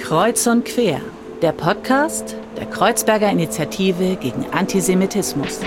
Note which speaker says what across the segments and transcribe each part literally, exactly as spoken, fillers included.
Speaker 1: Kreuz und Quer, der Podcast der Kreuzberger Initiative gegen Antisemitismus.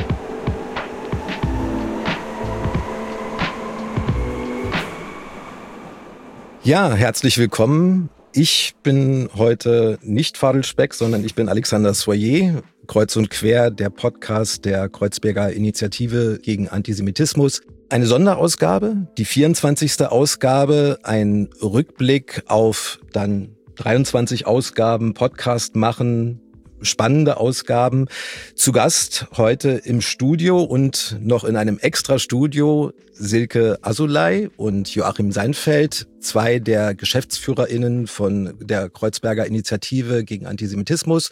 Speaker 2: Ja, herzlich willkommen. Ich bin heute nicht Fadel Speck, sondern ich bin Alexander Soyer, Kreuz und Quer, der Podcast der Kreuzberger Initiative gegen Antisemitismus. Eine Sonderausgabe, die vierundzwanzigste Ausgabe, ein Rückblick auf dann dreiundzwanzig Ausgaben Podcast machen, spannende Ausgaben. Zu Gast heute im Studio und noch in einem Extra-Studio Silke Asulay und Joachim Seinfeld, zwei der GeschäftsführerInnen von der Kreuzberger Initiative gegen Antisemitismus.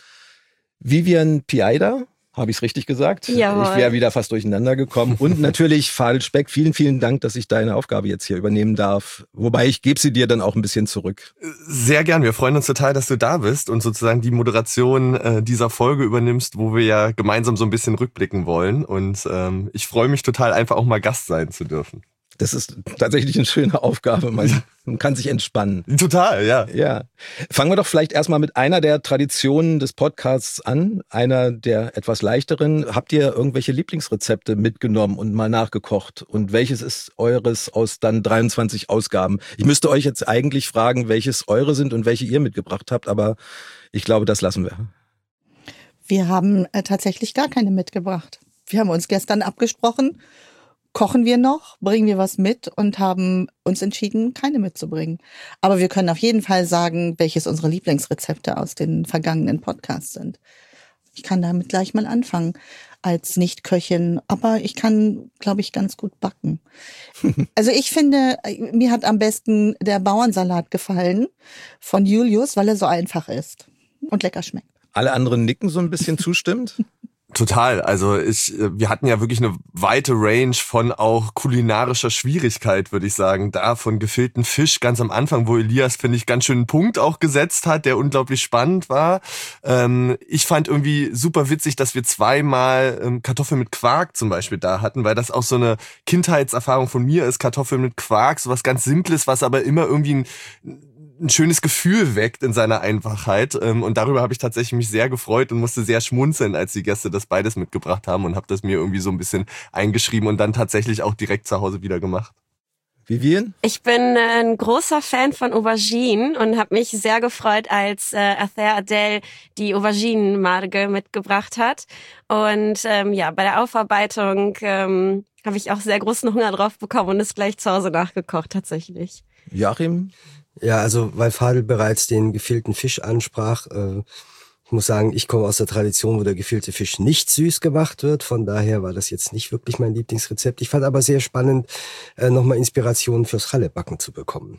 Speaker 2: Vivian Piaida, habe ich es richtig gesagt?
Speaker 3: Jawohl.
Speaker 2: Ich wäre wieder fast durcheinander gekommen. Und natürlich Fadel Speck, vielen, vielen Dank, dass ich deine Aufgabe jetzt hier übernehmen darf. Wobei ich gebe sie dir dann auch ein bisschen zurück.
Speaker 4: Sehr gern. Wir freuen uns total, dass du da bist und sozusagen die Moderation äh, dieser Folge übernimmst, wo wir ja gemeinsam so ein bisschen rückblicken wollen. Und ähm, ich freue mich total, einfach auch mal Gast sein zu dürfen.
Speaker 2: Das ist tatsächlich eine schöne Aufgabe. Man, man kann sich entspannen.
Speaker 4: Total, ja.
Speaker 2: Ja. Fangen wir doch vielleicht erstmal mit einer der Traditionen des Podcasts an. Einer der etwas leichteren. Habt ihr irgendwelche Lieblingsrezepte mitgenommen und mal nachgekocht? Und welches ist eures aus dann dreiundzwanzig Ausgaben? Ich müsste euch jetzt eigentlich fragen, welches eure sind und welche ihr mitgebracht habt. Aber ich glaube, das lassen wir.
Speaker 3: Wir haben äh, tatsächlich gar keine mitgebracht. Wir haben uns gestern abgesprochen. Kochen wir noch, bringen wir was mit und haben uns entschieden, keine mitzubringen. Aber wir können auf jeden Fall sagen, welches unsere Lieblingsrezepte aus den vergangenen Podcasts sind. Ich kann damit gleich mal anfangen als Nicht-Köchin, aber ich kann, glaube ich, ganz gut backen. Also ich finde, mir hat am besten der Bauernsalat gefallen von Julius, weil er so einfach ist und lecker schmeckt.
Speaker 2: Alle anderen nicken so ein bisschen zustimmend?
Speaker 4: Total. Also ich, wir hatten ja wirklich eine weite Range von auch kulinarischer Schwierigkeit, würde ich sagen. Da von gefüllten Fisch ganz am Anfang, wo Elias, finde ich, ganz schön einen Punkt auch gesetzt hat, der unglaublich spannend war. Ähm, ich fand irgendwie super witzig, dass wir zweimal ähm, Kartoffeln mit Quark zum Beispiel da hatten, weil das auch so eine Kindheitserfahrung von mir ist. Kartoffeln mit Quark, so was ganz Simples, was aber immer irgendwie ein ein schönes Gefühl weckt in seiner Einfachheit. Und darüber habe ich tatsächlich mich sehr gefreut und musste sehr schmunzeln, als die Gäste das beides mitgebracht haben und habe das mir irgendwie so ein bisschen eingeschrieben und dann tatsächlich auch direkt zu Hause wieder gemacht.
Speaker 2: Vivian?
Speaker 5: Ich bin ein großer Fan von Auberginen und habe mich sehr gefreut, als äh, Ather Adel die Auberginenmarge mitgebracht hat. Und ähm, ja, bei der Aufarbeitung ähm, habe ich auch sehr großen Hunger drauf bekommen und es gleich zu Hause nachgekocht tatsächlich.
Speaker 2: Joachim?
Speaker 6: Ja, also weil Fadel bereits den gefielten Fisch ansprach, äh, ich muss sagen, ich komme aus der Tradition, wo der gefüllte Fisch nicht süß gemacht wird. Von daher war das jetzt nicht wirklich mein Lieblingsrezept. Ich fand aber sehr spannend, äh, nochmal Inspirationen fürs Challah-Backen zu bekommen.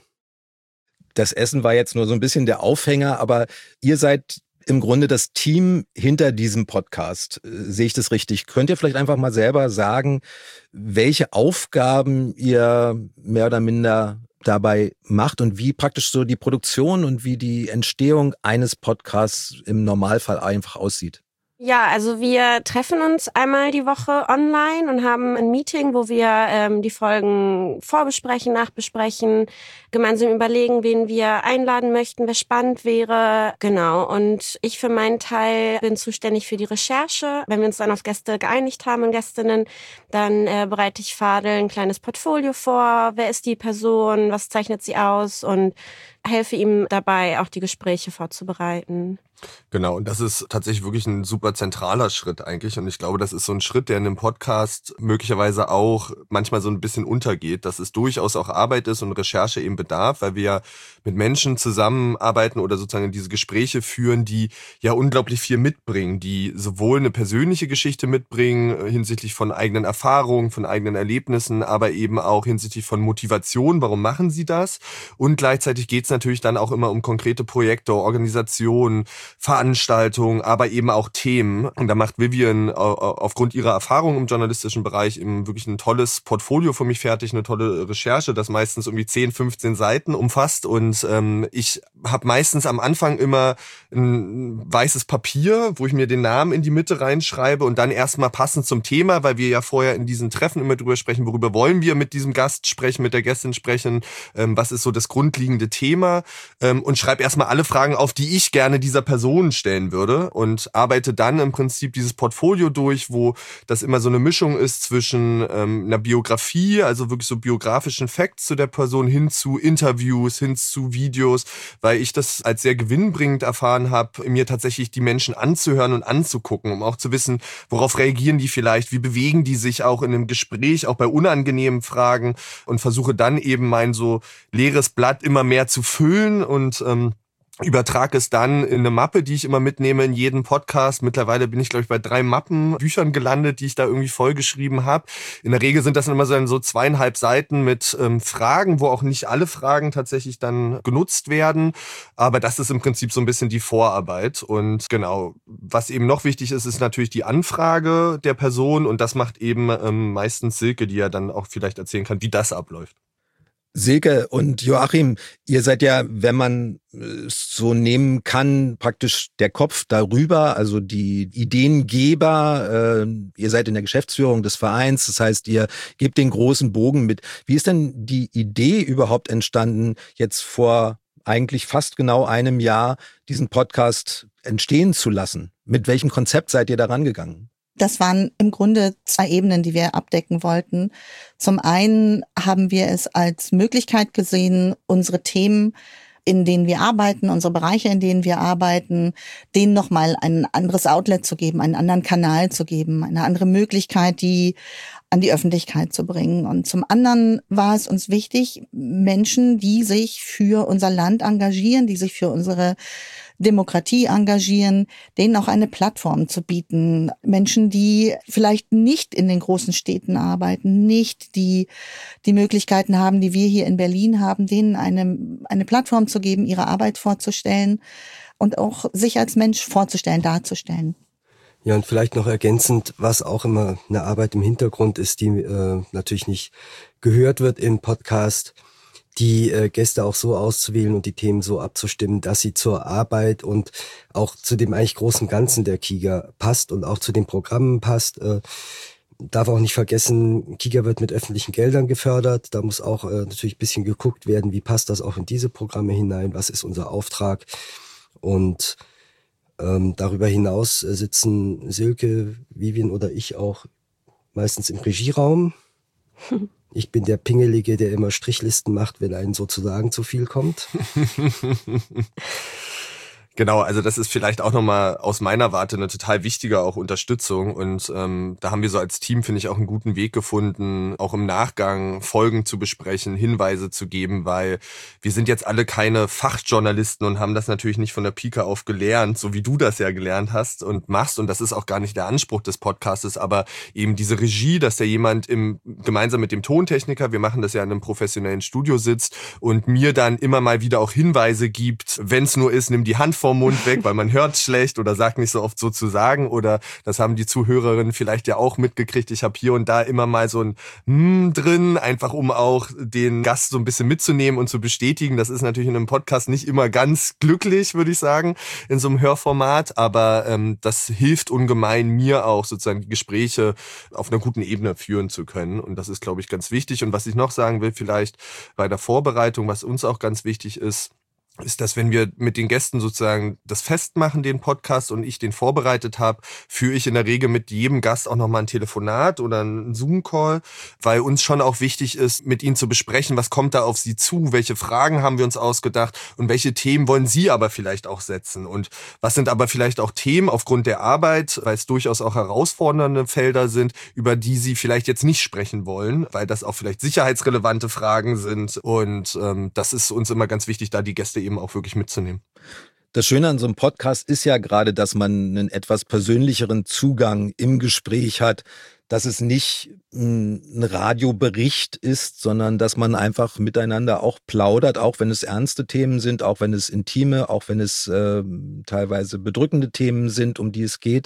Speaker 2: Das Essen war jetzt nur so ein bisschen der Aufhänger, aber ihr seid im Grunde das Team hinter diesem Podcast. Sehe ich das richtig? Könnt ihr vielleicht einfach mal selber sagen, welche Aufgaben ihr mehr oder minder dabei macht und wie praktisch so die Produktion und wie die Entstehung eines Podcasts im Normalfall einfach aussieht?
Speaker 5: Ja, also wir treffen uns einmal die Woche online und haben ein Meeting, wo wir ähm, die Folgen vorbesprechen, nachbesprechen, gemeinsam überlegen, wen wir einladen möchten, wer spannend wäre. Genau. Und ich für meinen Teil bin zuständig für die Recherche. Wenn wir uns dann auf Gäste geeinigt haben und Gästinnen, dann äh, bereite ich Fadel ein kleines Portfolio vor. Wer ist die Person? Was zeichnet sie aus? Und helfe ihm dabei, auch die Gespräche vorzubereiten.
Speaker 4: Genau, und das ist tatsächlich wirklich ein super zentraler Schritt eigentlich. Und ich glaube, das ist so ein Schritt, der in einem Podcast möglicherweise auch manchmal so ein bisschen untergeht, dass es durchaus auch Arbeit ist und Recherche eben bedarf, weil wir ja mit Menschen zusammenarbeiten oder sozusagen diese Gespräche führen, die ja unglaublich viel mitbringen, die sowohl eine persönliche Geschichte mitbringen hinsichtlich von eigenen Erfahrungen, von eigenen Erlebnissen, aber eben auch hinsichtlich von Motivation, warum machen sie das? Und gleichzeitig geht es natürlich dann auch immer um konkrete Projekte, Organisationen, Veranstaltungen, aber eben auch Themen. Und da macht Vivian aufgrund ihrer Erfahrung im journalistischen Bereich eben wirklich ein tolles Portfolio für mich fertig, eine tolle Recherche, das meistens irgendwie zehn, fünfzehn Seiten umfasst. Und ähm, ich habe meistens am Anfang immer ein weißes Papier, wo ich mir den Namen in die Mitte reinschreibe und dann erstmal passend zum Thema, weil wir ja vorher in diesen Treffen immer drüber sprechen, worüber wollen wir mit diesem Gast sprechen, mit der Gästin sprechen, ähm, was ist so das grundlegende Thema. Thema ähm, und schreibe erstmal alle Fragen auf, die ich gerne dieser Person stellen würde und arbeite dann im Prinzip dieses Portfolio durch, wo das immer so eine Mischung ist zwischen ähm, einer Biografie, also wirklich so biografischen Facts zu der Person, hin zu Interviews, hin zu Videos, weil ich das als sehr gewinnbringend erfahren habe, mir tatsächlich die Menschen anzuhören und anzugucken, um auch zu wissen, worauf reagieren die vielleicht, wie bewegen die sich auch in einem Gespräch, auch bei unangenehmen Fragen, und versuche dann eben mein so leeres Blatt immer mehr zu füllen und ähm, übertrage es dann in eine Mappe, die ich immer mitnehme in jeden Podcast. Mittlerweile bin ich, glaube ich, bei drei Mappen, Büchern gelandet, die ich da irgendwie vollgeschrieben habe. In der Regel sind das immer so, so zweieinhalb Seiten mit ähm, Fragen, wo auch nicht alle Fragen tatsächlich dann genutzt werden. Aber das ist im Prinzip so ein bisschen die Vorarbeit. Und genau, was eben noch wichtig ist, ist natürlich die Anfrage der Person. Und das macht eben ähm, meistens Silke, die ja dann auch vielleicht erzählen kann, wie das abläuft.
Speaker 2: Silke und Joachim, ihr seid ja, wenn man es so nehmen kann, praktisch der Kopf darüber, also die Ideengeber. Äh, ihr seid in der Geschäftsführung des Vereins, das heißt, ihr gebt den großen Bogen mit. Wie ist denn die Idee überhaupt entstanden, jetzt vor eigentlich fast genau einem Jahr diesen Podcast entstehen zu lassen? Mit welchem Konzept seid ihr da rangegangen?
Speaker 3: Das waren im Grunde zwei Ebenen, die wir abdecken wollten. Zum einen haben wir es als Möglichkeit gesehen, unsere Themen, in denen wir arbeiten, unsere Bereiche, in denen wir arbeiten, denen nochmal ein anderes Outlet zu geben, einen anderen Kanal zu geben, eine andere Möglichkeit, die an die Öffentlichkeit zu bringen. Und zum anderen war es uns wichtig, Menschen, die sich für unser Land engagieren, die sich für unsere Demokratie engagieren, denen auch eine Plattform zu bieten. Menschen, die vielleicht nicht in den großen Städten arbeiten, nicht die die Möglichkeiten haben, die wir hier in Berlin haben, denen eine eine Plattform zu geben, ihre Arbeit vorzustellen und auch sich als Mensch vorzustellen, darzustellen.
Speaker 6: Ja, und vielleicht noch ergänzend, was auch immer eine Arbeit im Hintergrund ist, die äh, natürlich nicht gehört wird im Podcast, die äh, Gäste auch so auszuwählen und die Themen so abzustimmen, dass sie zur Arbeit und auch zu dem eigentlich großen Ganzen der KIGA passt und auch zu den Programmen passt. Äh, darf auch nicht vergessen, KIGA wird mit öffentlichen Geldern gefördert. Da muss auch äh, natürlich ein bisschen geguckt werden, wie passt das auch in diese Programme hinein, was ist unser Auftrag. Und ähm, darüber hinaus äh, sitzen Silke, Vivian oder ich auch meistens im Regieraum. Ich bin der Pingelige, der immer Strichlisten macht, wenn einem sozusagen zu viel kommt.
Speaker 4: Genau, also das ist vielleicht auch nochmal aus meiner Warte eine total wichtige auch Unterstützung, und ähm, da haben wir so als Team, finde ich, auch einen guten Weg gefunden, auch im Nachgang Folgen zu besprechen, Hinweise zu geben, weil wir sind jetzt alle keine Fachjournalisten und haben das natürlich nicht von der Pike auf gelernt, so wie du das ja gelernt hast und machst, und das ist auch gar nicht der Anspruch des Podcastes, aber eben diese Regie, dass da jemand im gemeinsam mit dem Tontechniker, wir machen das ja in einem professionellen Studio, sitzt und mir dann immer mal wieder auch Hinweise gibt, wenn es nur ist, nimm die Hand vom Mund weg, weil man hört schlecht oder sagt nicht so oft so zu sagen, oder das haben die Zuhörerinnen vielleicht ja auch mitgekriegt. Ich habe hier und da immer mal so ein Hm drin, einfach um auch den Gast so ein bisschen mitzunehmen und zu bestätigen. Das ist natürlich in einem Podcast nicht immer ganz glücklich, würde ich sagen, in so einem Hörformat, aber ähm, das hilft ungemein, mir auch sozusagen die Gespräche auf einer guten Ebene führen zu können, und das ist, glaube ich, ganz wichtig. Und was ich noch sagen will, vielleicht bei der Vorbereitung, was uns auch ganz wichtig ist, ist, dass wenn wir mit den Gästen sozusagen das festmachen, den Podcast, und ich den vorbereitet habe, führe ich in der Regel mit jedem Gast auch nochmal ein Telefonat oder einen Zoom-Call, weil uns schon auch wichtig ist, mit ihnen zu besprechen, was kommt da auf sie zu, welche Fragen haben wir uns ausgedacht und welche Themen wollen sie aber vielleicht auch setzen, und was sind aber vielleicht auch Themen aufgrund der Arbeit, weil es durchaus auch herausfordernde Felder sind, über die sie vielleicht jetzt nicht sprechen wollen, weil das auch vielleicht sicherheitsrelevante Fragen sind, und ähm, das ist uns immer ganz wichtig, da die Gäste eben auch wirklich mitzunehmen.
Speaker 2: Das Schöne an so einem Podcast ist ja gerade, dass man einen etwas persönlicheren Zugang im Gespräch hat, dass es nicht ein Radiobericht ist, sondern dass man einfach miteinander auch plaudert, auch wenn es ernste Themen sind, auch wenn es intime, auch wenn es äh, teilweise bedrückende Themen sind, um die es geht.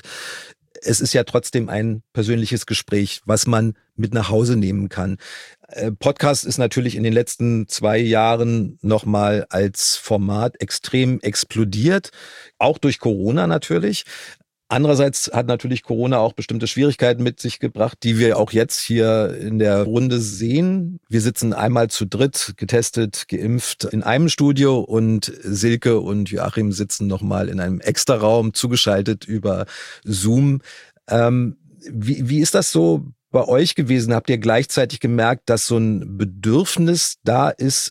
Speaker 2: Es ist ja trotzdem ein persönliches Gespräch, was man mit nach Hause nehmen kann. Podcast ist natürlich in den letzten zwei Jahren nochmal als Format extrem explodiert, auch durch Corona natürlich. Andererseits hat natürlich Corona auch bestimmte Schwierigkeiten mit sich gebracht, die wir auch jetzt hier in der Runde sehen. Wir sitzen einmal zu dritt, getestet, geimpft, in einem Studio und Silke und Joachim sitzen nochmal in einem Extraraum, zugeschaltet über Zoom. Ähm, wie, wie ist das so bei euch gewesen? Habt ihr gleichzeitig gemerkt, dass so ein Bedürfnis da ist,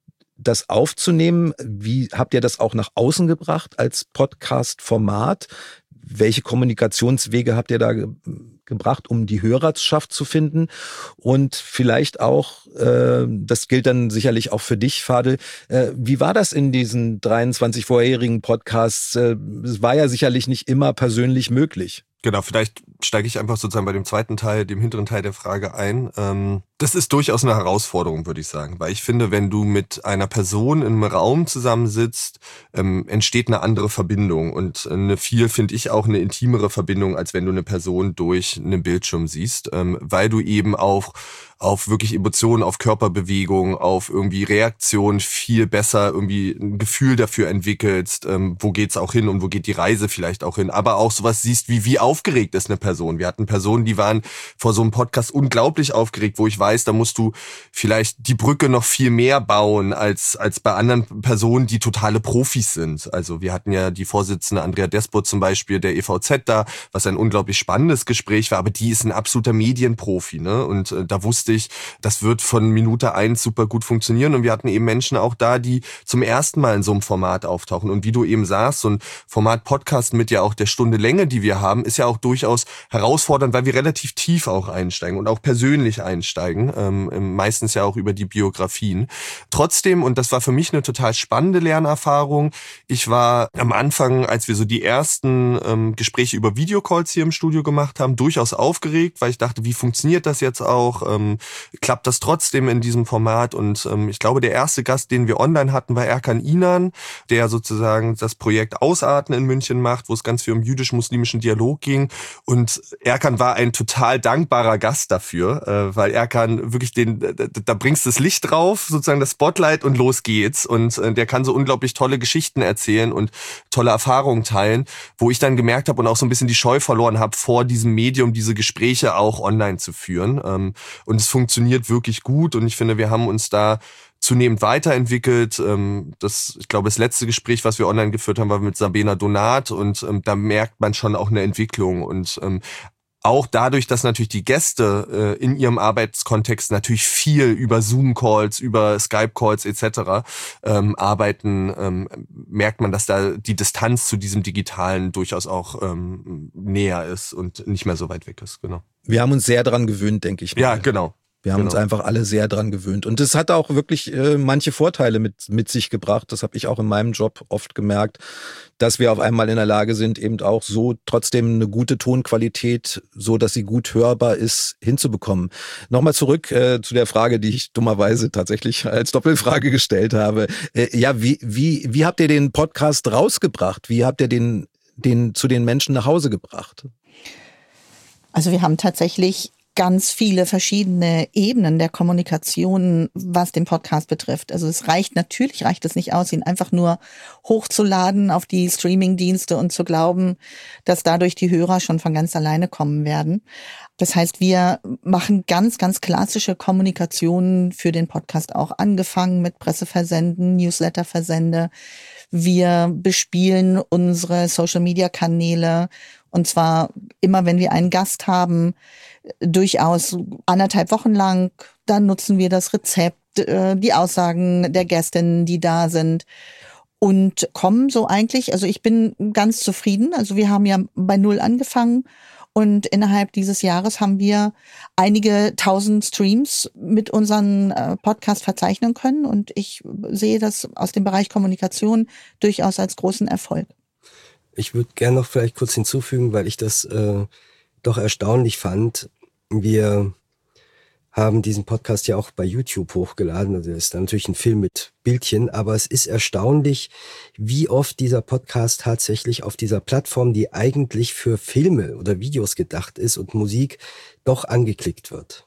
Speaker 2: das aufzunehmen? Wie habt ihr das auch nach außen gebracht als Podcast-Format? Welche Kommunikationswege habt ihr da ge- gebracht, um die Hörerschaft zu finden? Und vielleicht auch, äh, das gilt dann sicherlich auch für dich, Fadel, äh, wie war das in diesen dreiundzwanzig vorherigen Podcasts? Äh, es war ja sicherlich nicht immer persönlich möglich.
Speaker 4: Genau, vielleicht steige ich einfach sozusagen bei dem zweiten Teil, dem hinteren Teil der Frage ein. Ähm, das ist durchaus eine Herausforderung, würde ich sagen, weil ich finde, wenn du mit einer Person in einem Raum zusammensitzt, ähm, entsteht eine andere Verbindung und eine viel, finde ich, auch eine intimere Verbindung, als wenn du eine Person durch einen Bildschirm siehst, ähm, weil du eben auch auf wirklich Emotionen, auf Körperbewegung, auf irgendwie Reaktion viel besser irgendwie ein Gefühl dafür entwickelst, ähm, wo geht's auch hin und wo geht die Reise vielleicht auch hin, aber auch sowas siehst, wie wie aufgeregt ist eine Person. Wir hatten Personen, die waren vor so einem Podcast unglaublich aufgeregt, wo ich weiß, da musst du vielleicht die Brücke noch viel mehr bauen als als bei anderen Personen, die totale Profis sind. Also wir hatten ja die Vorsitzende Andrea Despot zum Beispiel, der E V Z da, was ein unglaublich spannendes Gespräch war, aber die ist ein absoluter Medienprofi, ne? Und äh, da wusste ich, das wird von Minute eins super gut funktionieren. Und wir hatten eben Menschen auch da, die zum ersten Mal in so einem Format auftauchen. Und wie du eben sagst, so ein Format Podcast mit ja auch der Stunde Länge, die wir haben, ist ja auch durchaus herausfordernd, weil wir relativ tief auch einsteigen und auch persönlich einsteigen, ähm, meistens ja auch über die Biografien. Trotzdem, und das war für mich eine total spannende Lernerfahrung, ich war am Anfang, als wir so die ersten ähm, Gespräche über Videocalls hier im Studio gemacht haben, durchaus aufgeregt, weil ich dachte, wie funktioniert das jetzt auch? Ähm, klappt das trotzdem in diesem Format? Und ähm, ich glaube, der erste Gast, den wir online hatten, war Erkan İnan, der sozusagen das Projekt Ausarten in München macht, wo es ganz viel um jüdisch-muslimischen Dialog ging. Und Erkan war ein total dankbarer Gast dafür, äh, weil Erkan wirklich den, da, da bringst du das Licht drauf, sozusagen das Spotlight und los geht's. Und äh, der kann so unglaublich tolle Geschichten erzählen und tolle Erfahrungen teilen, wo ich dann gemerkt habe und auch so ein bisschen die Scheu verloren habe, vor diesem Medium diese Gespräche auch online zu führen. Ähm, und es funktioniert wirklich gut und ich finde, wir haben uns da zunehmend weiterentwickelt. Das, ich glaube, das letzte Gespräch, was wir online geführt haben, war mit Sabena Donat und da merkt man schon auch eine Entwicklung und auch dadurch, dass natürlich die Gäste in ihrem Arbeitskontext natürlich viel über Zoom-Calls, über Skype-Calls et cetera ähm, arbeiten, ähm, merkt man, dass da die Distanz zu diesem Digitalen durchaus auch ähm, näher ist und nicht mehr so weit weg ist. Genau.
Speaker 2: Wir haben uns sehr dran gewöhnt, denke ich mal.
Speaker 4: Ja, genau.
Speaker 2: Wir haben
Speaker 4: genau.
Speaker 2: uns einfach alle sehr dran gewöhnt. Und es hat auch wirklich äh, manche Vorteile mit, mit sich gebracht. Das habe ich auch in meinem Job oft gemerkt, dass wir auf einmal in der Lage sind, eben auch so trotzdem eine gute Tonqualität, so dass sie gut hörbar ist, hinzubekommen. Nochmal zurück äh, zu der Frage, die ich dummerweise tatsächlich als Doppelfrage gestellt habe. Äh, ja, wie, wie, wie habt ihr den Podcast rausgebracht? Wie habt ihr den, den zu den Menschen nach Hause gebracht?
Speaker 3: Also wir haben tatsächlich ganz viele verschiedene Ebenen der Kommunikation, was den Podcast betrifft. Also es reicht, natürlich reicht es nicht aus, ihn einfach nur hochzuladen auf die Streaming-Dienste und zu glauben, dass dadurch die Hörer schon von ganz alleine kommen werden. Das heißt, wir machen ganz, ganz klassische Kommunikationen für den Podcast auch, angefangen mit Presseversenden, Newsletterversende. Wir bespielen unsere Social-Media-Kanäle und zwar immer, wenn wir einen Gast haben, durchaus anderthalb Wochen lang. Dann nutzen wir das Rezept, die Aussagen der Gästinnen, die da sind und kommen so eigentlich, also ich bin ganz zufrieden. Also wir haben ja bei Null angefangen und innerhalb dieses Jahres haben wir einige tausend Streams mit unseren Podcast verzeichnen können und ich sehe das aus dem Bereich Kommunikation durchaus als großen Erfolg.
Speaker 6: Ich würde gerne noch vielleicht kurz hinzufügen, weil ich das äh, doch erstaunlich fand. Wir haben diesen Podcast ja auch bei YouTube hochgeladen. Also das ist dann natürlich ein Film mit Bildchen, aber es ist erstaunlich, wie oft dieser Podcast tatsächlich auf dieser Plattform, die eigentlich für Filme oder Videos gedacht ist und Musik, doch angeklickt wird.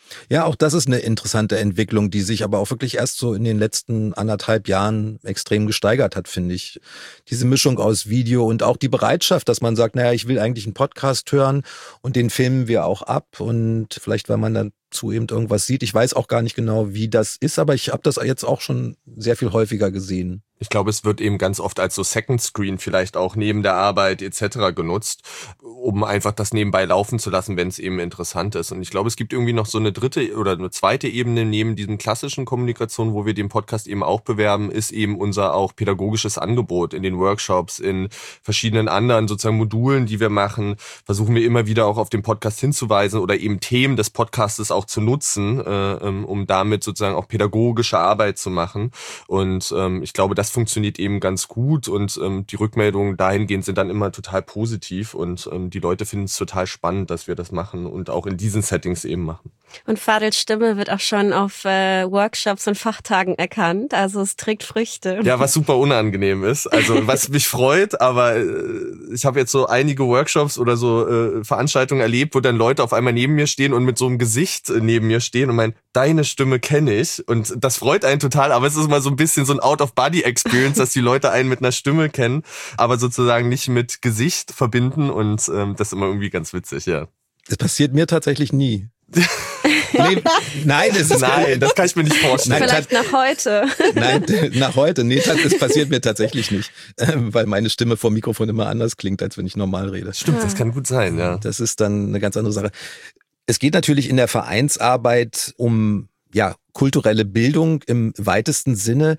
Speaker 2: Ja, auch das ist eine interessante Entwicklung, die sich aber auch wirklich erst so in den letzten anderthalb Jahren extrem gesteigert hat, finde ich. Diese Mischung aus Video und auch die Bereitschaft, dass man sagt, naja, ich will eigentlich einen Podcast hören und den filmen wir auch ab und vielleicht, weil man dann zu eben irgendwas sieht. Ich weiß auch gar nicht genau, wie das ist, aber ich habe das jetzt auch schon sehr viel häufiger gesehen.
Speaker 4: Ich glaube, es wird eben ganz oft als so Second Screen vielleicht auch neben der Arbeit et cetera genutzt, um einfach das nebenbei laufen zu lassen, wenn es eben interessant ist. Und ich glaube, es gibt irgendwie noch so eine dritte oder eine zweite Ebene neben diesem klassischen Kommunikation, wo wir den Podcast eben auch bewerben, ist eben unser auch pädagogisches Angebot in den Workshops, in verschiedenen anderen sozusagen Modulen, die wir machen. Versuchen wir immer wieder auch auf den Podcast hinzuweisen oder eben Themen des Podcastes auch zu nutzen, äh, um damit sozusagen auch pädagogische Arbeit zu machen. Und ähm, ich glaube, das funktioniert eben ganz gut und ähm, die Rückmeldungen dahingehend sind dann immer total positiv und ähm, die Leute finden es total spannend, dass wir das machen und auch in diesen Settings eben machen.
Speaker 5: Und Fadels Stimme wird auch schon auf äh, Workshops und Fachtagen erkannt, also es trägt Früchte.
Speaker 4: Ja, was super unangenehm ist, also was mich freut, aber äh, ich habe jetzt so einige Workshops oder so äh, Veranstaltungen erlebt, wo dann Leute auf einmal neben mir stehen und mit so einem Gesicht äh, neben mir stehen und meinen, deine Stimme kenne ich und das freut einen total, aber es ist mal so ein bisschen so ein Out-of-Body-Experience, dass die Leute einen mit einer Stimme kennen, aber sozusagen nicht mit Gesicht verbinden und ähm, das ist immer irgendwie ganz witzig, ja.
Speaker 2: Das passiert mir tatsächlich nie. Nee, nein, es ist
Speaker 4: nein, das kann ich mir nicht vorstellen.
Speaker 5: Nein, vielleicht nach heute.
Speaker 2: Nein, nach heute. Nee, das passiert mir tatsächlich nicht, weil meine Stimme vor dem Mikrofon immer anders klingt, als wenn ich normal rede.
Speaker 4: Stimmt, das kann gut sein, ja.
Speaker 2: Das ist dann eine ganz andere Sache. Es geht natürlich in der Vereinsarbeit um ja kulturelle Bildung im weitesten Sinne.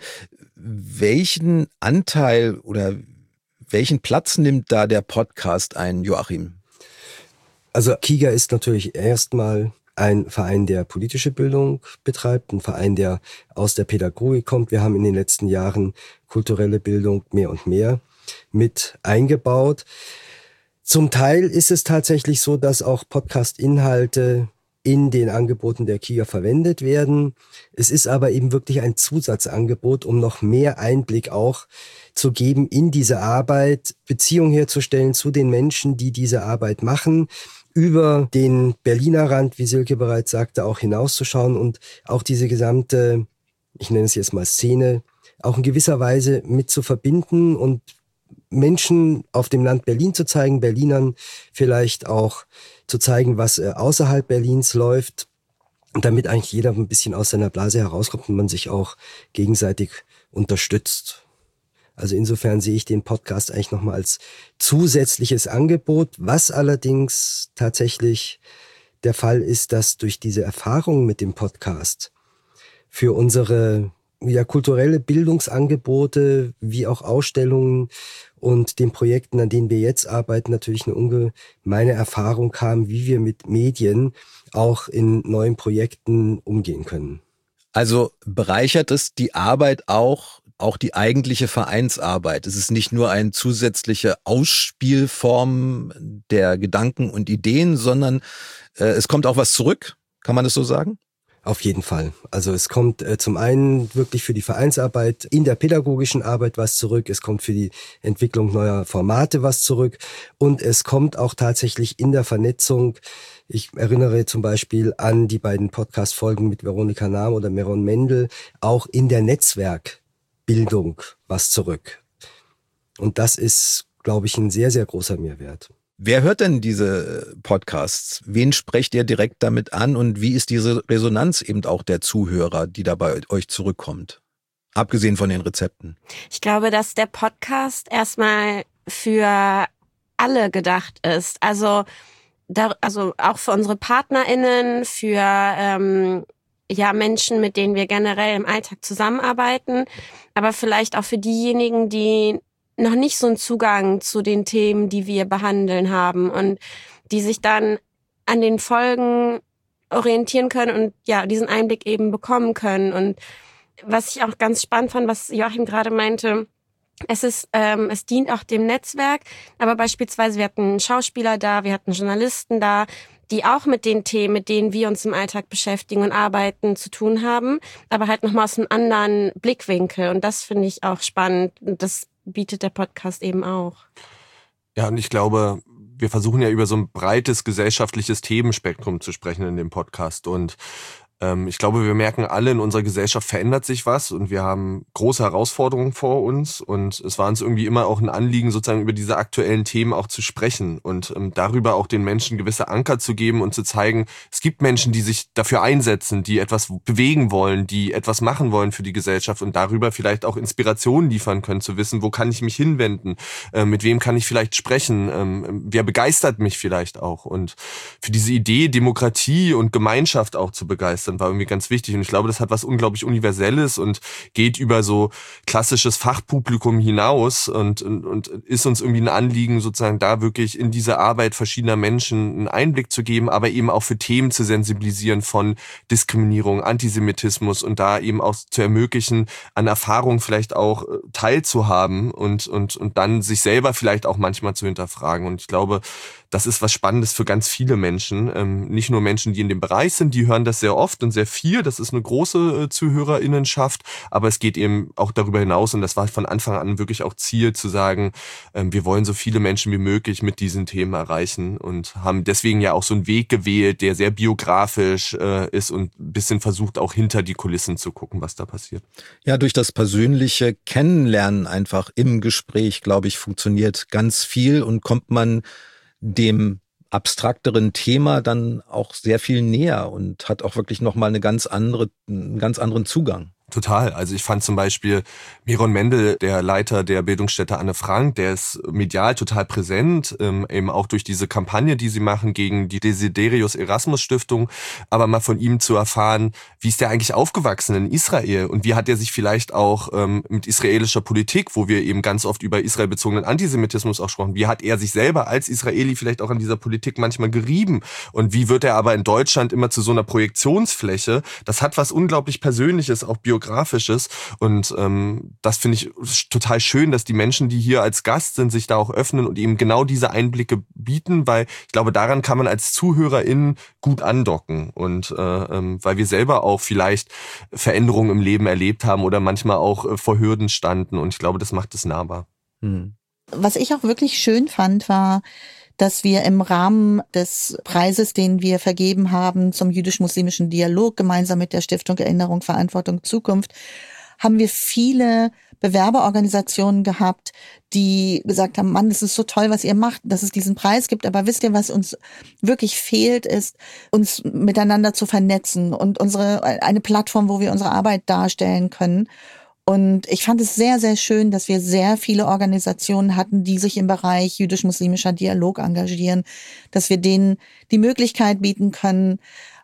Speaker 2: Welchen Anteil oder welchen Platz nimmt da der Podcast ein, Joachim?
Speaker 6: Also KIGA ist natürlich erstmal ein Verein, der politische Bildung betreibt, ein Verein, der aus der Pädagogik kommt. Wir haben in den letzten Jahren kulturelle Bildung mehr und mehr mit eingebaut. Zum Teil ist es tatsächlich so, dass auch Podcast-Inhalte in den Angeboten der KIGA verwendet werden. Es ist aber eben wirklich ein Zusatzangebot, um noch mehr Einblick auch zu geben in diese Arbeit, Beziehung herzustellen zu den Menschen, die diese Arbeit machen, über den Berliner Rand, wie Silke bereits sagte, auch hinauszuschauen und auch diese gesamte, ich nenne es jetzt mal Szene, auch in gewisser Weise mit zu verbinden und Menschen auf dem Land Berlin zu zeigen, Berlinern vielleicht auch zu zeigen, was außerhalb Berlins läuft und damit eigentlich jeder ein bisschen aus seiner Blase herauskommt und man sich auch gegenseitig unterstützt. Also insofern sehe ich den Podcast eigentlich nochmal als zusätzliches Angebot, was allerdings tatsächlich der Fall ist, dass durch diese Erfahrung mit dem Podcast für unsere ja, kulturelle Bildungsangebote wie auch Ausstellungen und den Projekten, an denen wir jetzt arbeiten, natürlich eine ungemeine Erfahrung haben, wie wir mit Medien auch in neuen Projekten umgehen können.
Speaker 2: Also bereichert es die Arbeit auch, auch die eigentliche Vereinsarbeit? Es ist nicht nur eine zusätzliche Ausspielform der Gedanken und Ideen, sondern äh, es kommt auch was zurück. Kann man das so sagen?
Speaker 6: Auf jeden Fall. Also es kommt äh, zum einen wirklich für die Vereinsarbeit in der pädagogischen Arbeit was zurück, es kommt für die Entwicklung neuer Formate was zurück und es kommt auch tatsächlich in der Vernetzung. Ich erinnere zum Beispiel an die beiden Podcast-Folgen mit Veronika Nahm oder Meron Mendel, auch in der Netzwerkbildung was zurück. Und das ist, glaube ich, ein sehr, sehr großer Mehrwert.
Speaker 2: Wer hört denn diese Podcasts? Wen sprecht ihr direkt damit an und wie ist diese Resonanz eben auch der Zuhörer, die da bei euch zurückkommt? Abgesehen von den Rezepten.
Speaker 5: Ich glaube, dass der Podcast erstmal für alle gedacht ist. Also, da, also auch für unsere PartnerInnen, für ähm, ja Menschen, mit denen wir generell im Alltag zusammenarbeiten, aber vielleicht auch für diejenigen, die noch nicht so einen Zugang zu den Themen, die wir behandeln haben und die sich dann an den Folgen orientieren können und ja, diesen Einblick eben bekommen können. Und was ich auch ganz spannend fand, was Joachim gerade meinte, es ist, ähm, es dient auch dem Netzwerk, aber beispielsweise wir hatten Schauspieler da, wir hatten Journalisten da, die auch mit den Themen, mit denen wir uns im Alltag beschäftigen und arbeiten, zu tun haben, aber halt nochmal aus einem anderen Blickwinkel. Und das finde ich auch spannend. Und das bietet der Podcast eben auch.
Speaker 4: Ja, und ich glaube, wir versuchen ja über so ein breites gesellschaftliches Themenspektrum zu sprechen in dem Podcast und ich glaube, wir merken alle, in unserer Gesellschaft verändert sich was und wir haben große Herausforderungen vor uns und es war uns irgendwie immer auch ein Anliegen, sozusagen über diese aktuellen Themen auch zu sprechen und ähm, darüber auch den Menschen gewisse Anker zu geben und zu zeigen, es gibt Menschen, die sich dafür einsetzen, die etwas bewegen wollen, die etwas machen wollen für die Gesellschaft und darüber vielleicht auch Inspirationen liefern können, zu wissen, wo kann ich mich hinwenden, äh, mit wem kann ich vielleicht sprechen, ähm, wer begeistert mich vielleicht auch und für diese Idee, Demokratie und Gemeinschaft auch zu begeistern, war irgendwie ganz wichtig und ich glaube, das hat was unglaublich Universelles und geht über so klassisches Fachpublikum hinaus und, und, und ist uns irgendwie ein Anliegen, sozusagen da wirklich in diese Arbeit verschiedener Menschen einen Einblick zu geben, aber eben auch für Themen zu sensibilisieren von Diskriminierung, Antisemitismus und da eben auch zu ermöglichen, an Erfahrungen vielleicht auch teilzuhaben und, und, und dann sich selber vielleicht auch manchmal zu hinterfragen und ich glaube, das ist was Spannendes für ganz viele Menschen, ähm, nicht nur Menschen, die in dem Bereich sind, die hören das sehr oft und sehr viel, das ist eine große äh, ZuhörerInnenschaft, aber es geht eben auch darüber hinaus und das war von Anfang an wirklich auch Ziel zu sagen, ähm, wir wollen so viele Menschen wie möglich mit diesen Themen erreichen und haben deswegen ja auch so einen Weg gewählt, der sehr biografisch äh, ist und ein bisschen versucht auch hinter die Kulissen zu gucken, was da passiert.
Speaker 2: Ja, durch das persönliche Kennenlernen einfach im Gespräch, glaube ich, funktioniert ganz viel und kommt man dem abstrakteren Thema dann auch sehr viel näher und hat auch wirklich nochmal eine ganz andere, einen ganz anderen Zugang.
Speaker 4: Total. Also ich fand zum Beispiel Miron Mendel, der Leiter der Bildungsstätte Anne Frank, der ist medial total präsent, ähm, eben auch durch diese Kampagne, die sie machen gegen die Desiderius Erasmus Stiftung, aber mal von ihm zu erfahren, wie ist der eigentlich aufgewachsen in Israel und wie hat er sich vielleicht auch ähm, mit israelischer Politik, wo wir eben ganz oft über israelbezogenen Antisemitismus auch sprechen, wie hat er sich selber als Israeli vielleicht auch an dieser Politik manchmal gerieben und wie wird er aber in Deutschland immer zu so einer Projektionsfläche? Das hat was unglaublich Persönliches, auch biografisches und ähm, das finde ich total schön, dass die Menschen, die hier als Gast sind, sich da auch öffnen und eben genau diese Einblicke bieten, weil ich glaube, daran kann man als ZuhörerInnen gut andocken und äh, ähm, weil wir selber auch vielleicht Veränderungen im Leben erlebt haben oder manchmal auch äh, vor Hürden standen und ich glaube, das macht es nahbar.
Speaker 2: Hm.
Speaker 3: Was ich auch wirklich schön fand, war, dass wir im Rahmen des Preises, den wir vergeben haben zum jüdisch-muslimischen Dialog, gemeinsam mit der Stiftung Erinnerung, Verantwortung, Zukunft, haben wir viele Bewerberorganisationen gehabt, die gesagt haben, Mann, das ist so toll, was ihr macht, dass es diesen Preis gibt, aber wisst ihr, was uns wirklich fehlt, ist, uns miteinander zu vernetzen und unsere eine Plattform, wo wir unsere Arbeit darstellen können. Und ich fand es sehr, sehr schön, dass wir sehr viele Organisationen hatten, die sich im Bereich jüdisch-muslimischer Dialog engagieren, dass wir denen die Möglichkeit bieten können,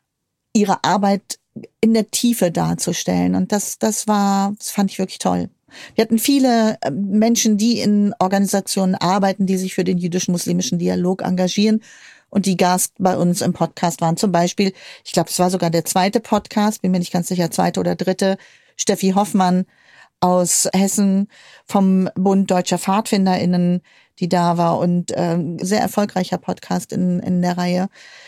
Speaker 3: ihre Arbeit in der Tiefe darzustellen. Und das, das war, das fand ich wirklich toll. Wir hatten viele Menschen, die in Organisationen arbeiten, die sich für den jüdisch-muslimischen Dialog engagieren und die Gast bei uns im Podcast waren. Zum Beispiel, ich glaube, es war sogar der zweite Podcast, bin mir nicht ganz sicher, zweite oder dritte, Steffi Hoffmann aus Hessen vom Bund Deutscher PfadfinderInnen, die da war und ähm, sehr erfolgreicher Podcast in, in der Reihe.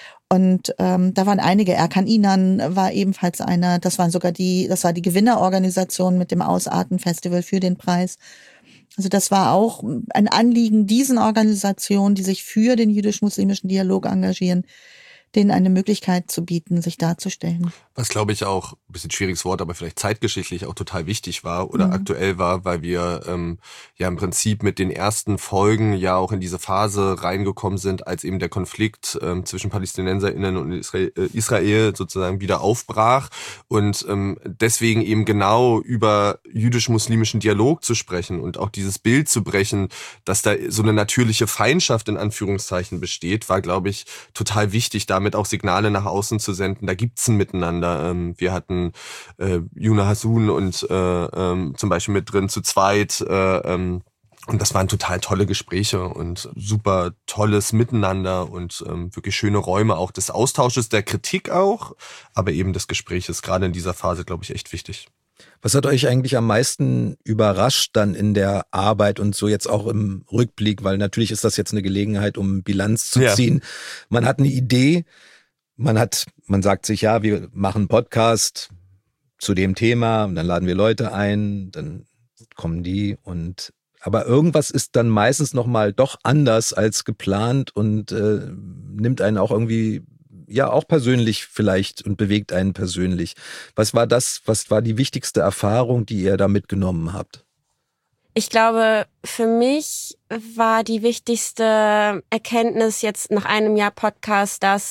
Speaker 3: Und ähm, da waren einige, Erkan Inan war ebenfalls einer, das waren sogar die, das war die Gewinnerorganisation mit dem Ausarten-Festival für den Preis. Also das war auch ein Anliegen diesen Organisationen, die sich für den jüdisch-muslimischen Dialog engagieren, denen eine Möglichkeit zu bieten, sich darzustellen.
Speaker 4: Was, glaube ich, auch, ein bisschen schwieriges Wort, aber vielleicht zeitgeschichtlich auch total wichtig war oder mhm. aktuell war, weil wir ähm, ja im Prinzip mit den ersten Folgen ja auch in diese Phase reingekommen sind, als eben der Konflikt ähm, zwischen PalästinenserInnen und Israel, äh, Israel sozusagen wieder aufbrach und ähm, deswegen eben genau über jüdisch-muslimischen Dialog zu sprechen und auch dieses Bild zu brechen, dass da so eine natürliche Feindschaft in Anführungszeichen besteht, war, glaube ich, total wichtig, damit auch Signale nach außen zu senden. Da gibt's ein Miteinander. Wir hatten äh, Yuna Hasun und äh, ähm, zum Beispiel mit drin zu zweit äh, ähm, und das waren total tolle Gespräche und super tolles Miteinander und ähm, wirklich schöne Räume auch des Austausches, der Kritik auch, aber eben des Gespräches, gerade in dieser Phase, glaube ich, echt wichtig.
Speaker 2: Was hat euch eigentlich am meisten überrascht dann in der Arbeit und so jetzt auch im Rückblick? Weil natürlich ist das jetzt eine Gelegenheit, um Bilanz zu ziehen. Ja. Man hat eine Idee, man hat, man sagt sich, ja, wir machen einen Podcast zu dem Thema und dann laden wir Leute ein, dann kommen die und Aber irgendwas ist dann meistens nochmal doch anders als geplant und äh, nimmt einen auch irgendwie, ja, auch persönlich vielleicht und bewegt einen persönlich. Was war das, was war die wichtigste Erfahrung, die ihr da mitgenommen habt?
Speaker 5: Ich glaube, für mich war die wichtigste Erkenntnis jetzt nach einem Jahr Podcast, dass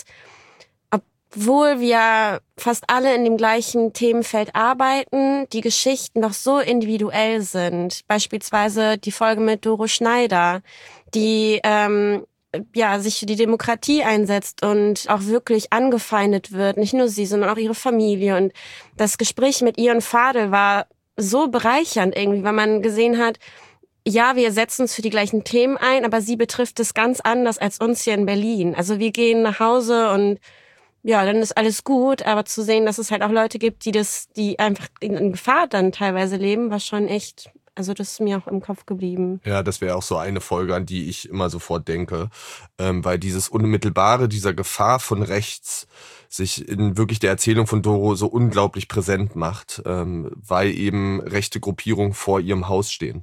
Speaker 5: obwohl wir fast alle in dem gleichen Themenfeld arbeiten, die Geschichten doch so individuell sind. Beispielsweise die Folge mit Doro Schneider, die ähm, ja sich für die Demokratie einsetzt und auch wirklich angefeindet wird. Nicht nur sie, sondern auch ihre Familie. Und das Gespräch mit ihr und Fadel war so bereichernd irgendwie, weil man gesehen hat, ja, wir setzen uns für die gleichen Themen ein, aber sie betrifft es ganz anders als uns hier in Berlin. Also wir gehen nach Hause und ja, dann ist alles gut, aber zu sehen, dass es halt auch Leute gibt, die das, die einfach in Gefahr dann teilweise leben, war schon echt, also das ist mir auch im Kopf geblieben.
Speaker 4: Ja, das wäre auch so eine Folge, an die ich immer sofort denke, ähm, weil dieses Unmittelbare, dieser Gefahr von rechts sich in wirklich der Erzählung von Doro so unglaublich präsent macht, ähm, weil eben rechte Gruppierungen vor ihrem Haus stehen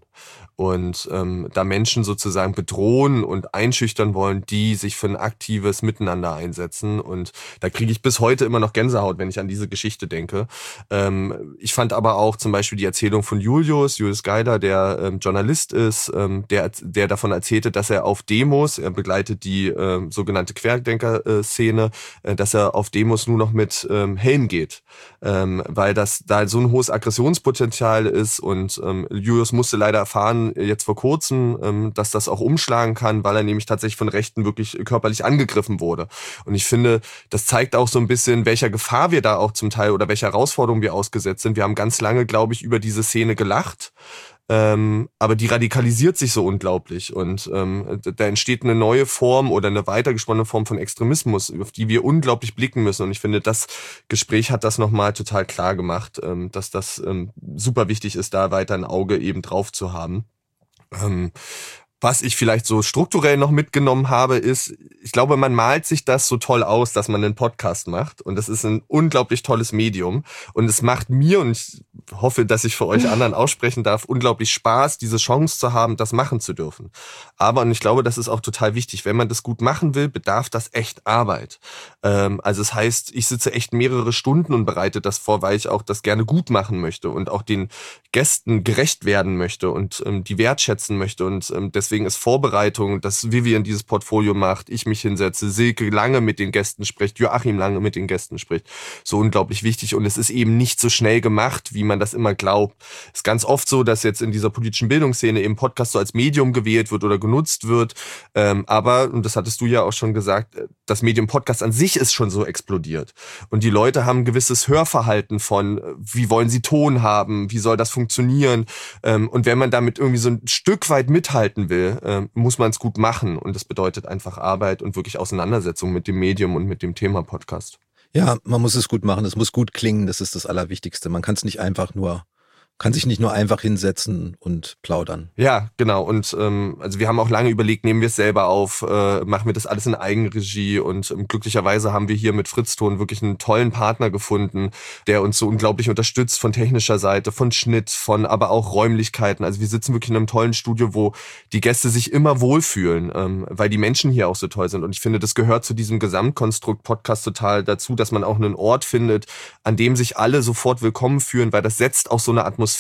Speaker 4: und ähm, da Menschen sozusagen bedrohen und einschüchtern wollen, die sich für ein aktives Miteinander einsetzen, und da kriege ich bis heute immer noch Gänsehaut, wenn ich an diese Geschichte denke. Ähm, ich fand aber auch zum Beispiel die Erzählung von Julius, Julius Geider, der ähm, Journalist ist, ähm, der, der davon erzählte, dass er auf Demos, er begleitet die ähm, sogenannte Querdenker-Szene, äh, dass er auf Demos nur noch mit ähm, Helm geht, ähm, weil das da so ein hohes Aggressionspotenzial ist, und ähm, Julius musste leider erfahren, jetzt vor kurzem, ähm, dass das auch umschlagen kann, weil er nämlich tatsächlich von Rechten wirklich körperlich angegriffen wurde. Und ich finde, das zeigt auch so ein bisschen, welcher Gefahr wir da auch zum Teil oder welcher Herausforderung wir ausgesetzt sind. Wir haben ganz lange, glaube ich, über diese Szene gelacht. Ähm, aber die radikalisiert sich so unglaublich, und ähm, da entsteht eine neue Form oder eine weitergesponnene Form von Extremismus, auf die wir unglaublich blicken müssen. Und ich finde, das Gespräch hat das nochmal total klar gemacht, ähm, dass das ähm, super wichtig ist, da weiter ein Auge eben drauf zu haben. Ähm, Was ich vielleicht so strukturell noch mitgenommen habe, ist, ich glaube, man malt sich das so toll aus, dass man einen Podcast macht. Und das ist ein unglaublich tolles Medium. Und es macht mir, und ich hoffe, dass ich für euch anderen aussprechen darf, unglaublich Spaß, diese Chance zu haben, das machen zu dürfen. Aber, und ich glaube, das ist auch total wichtig, wenn man das gut machen will, bedarf das echt Arbeit. Ähm, also es heißt, ich sitze echt mehrere Stunden und bereite das vor, weil ich auch das gerne gut machen möchte und auch den Gästen gerecht werden möchte und ähm, die wertschätzen möchte. Und ähm, deswegen ist Vorbereitung, dass Vivian dieses Portfolio macht, ich mich hinsetze, Silke lange mit den Gästen spricht, Joachim lange mit den Gästen spricht, so unglaublich wichtig. Und es ist eben nicht so schnell gemacht, wie man das immer glaubt. Es ist ganz oft so, dass jetzt in dieser politischen Bildungsszene eben Podcast so als Medium gewählt wird oder genutzt wird. Ähm, aber, und das hattest du ja auch schon gesagt, das Medium Podcast an sich ist schon so explodiert. Und die Leute haben ein gewisses Hörverhalten von, wie wollen sie Ton haben, wie soll das funktionieren. Ähm, und wenn man damit irgendwie so ein Stück weit mithalten will, ähm, muss man es gut machen. Und das bedeutet einfach Arbeit und wirklich Auseinandersetzung mit dem Medium und mit dem Thema Podcast.
Speaker 2: Ja, man muss es gut machen, es muss gut klingen, das ist das Allerwichtigste. Man kann es nicht einfach nur, kann sich nicht nur einfach hinsetzen und plaudern.
Speaker 4: Ja, genau. Und ähm, also wir haben auch lange überlegt, nehmen wir es selber auf, äh, machen wir das alles in Eigenregie, und ähm, glücklicherweise haben wir hier mit Fritzton wirklich einen tollen Partner gefunden, der uns so unglaublich unterstützt von technischer Seite, von Schnitt, von aber auch Räumlichkeiten. Also wir sitzen wirklich in einem tollen Studio, wo die Gäste sich immer wohlfühlen, ähm, weil die Menschen hier auch so toll sind. Und ich finde, das gehört zu diesem Gesamtkonstrukt Podcast total dazu, dass man auch einen Ort findet, an dem sich alle sofort willkommen fühlen, weil das setzt auch so eine Atmosphäre.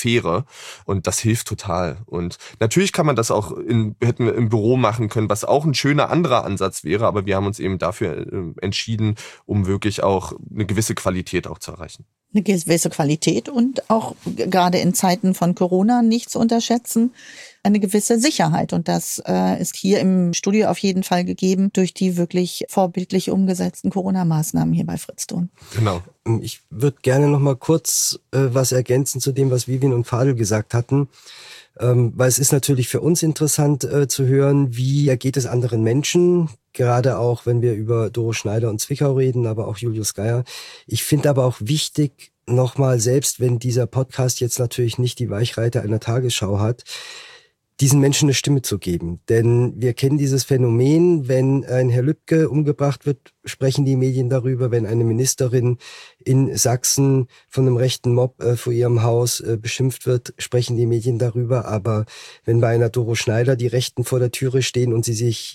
Speaker 4: Und das hilft total. Und natürlich kann man das auch in, hätten wir im Büro machen können, was auch ein schöner anderer Ansatz wäre, aber wir haben uns eben dafür äh, entschieden, um wirklich auch eine gewisse Qualität auch zu erreichen.
Speaker 3: Eine gewisse Qualität und auch gerade in Zeiten von Corona nicht zu unterschätzen, eine gewisse Sicherheit. Und das äh, ist hier im Studio auf jeden Fall gegeben durch die wirklich vorbildlich umgesetzten Corona-Maßnahmen hier bei Fritzton.
Speaker 4: Genau.
Speaker 6: Ich würde gerne noch mal kurz äh, was ergänzen zu dem, was Vivian und Fadel gesagt hatten. Ähm, weil es ist natürlich für uns interessant äh, zu hören, wie ergeht es anderen Menschen, gerade auch, wenn wir über Doro Schneider und Zwickau reden, aber auch Julius Geier. Ich finde aber auch wichtig, nochmal, selbst wenn dieser Podcast jetzt natürlich nicht die Weichreiter einer Tagesschau hat, diesen Menschen eine Stimme zu geben. Denn wir kennen dieses Phänomen, wenn ein Herr Lübcke umgebracht wird, sprechen die Medien darüber. Wenn eine Ministerin in Sachsen von einem rechten Mob äh, vor ihrem Haus äh, beschimpft wird, sprechen die Medien darüber. Aber wenn bei einer Doro Schneider die Rechten vor der Türe stehen und sie sich